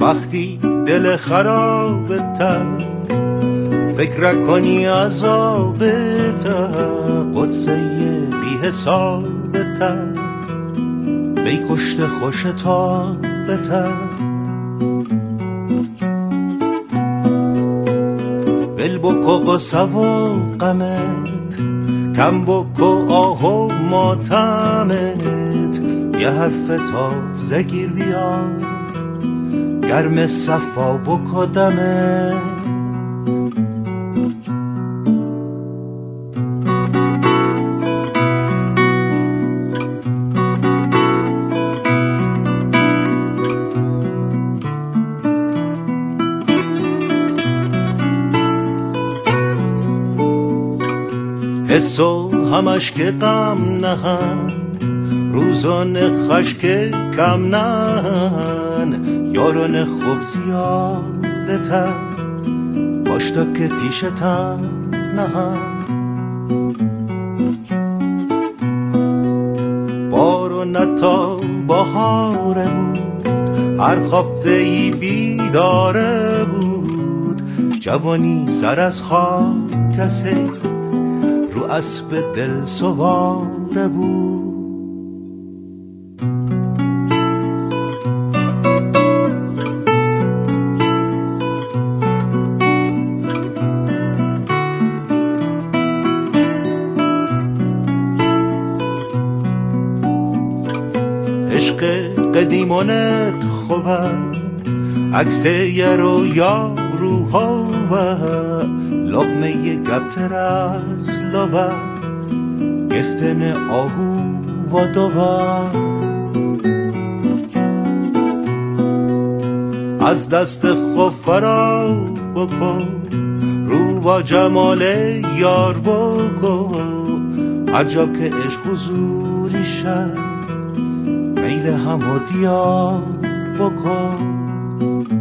وقتی دل خرابتر فکر کنی عذابتر، قصه بی حسابتر بی کشت خوشتابتر. بل بکو قصه و غمت، کم بکو آه و ماتمت، یه حرف تازه گیر بیار گرم صفا بکو دمت. حسو همش که غم نهن، روزان خشک کم نهن، یاران خوب زیادتر باش تا که پیشتم نهن. بارو نتا بهاره بود، هر خفته ای بیداره بود، جوانی سر از خاک کسی رو اسب دل سواره بود. عشق قدیمانت خوبه، عکس یه رویا روحاوه، لقمه یه گبتر از لوه، گفتن آهو و دوه. از دست خوب فرار بکن، رو و جمال یار بکن، هر جا که عشق حضوری شد میل هم و دیار بکن.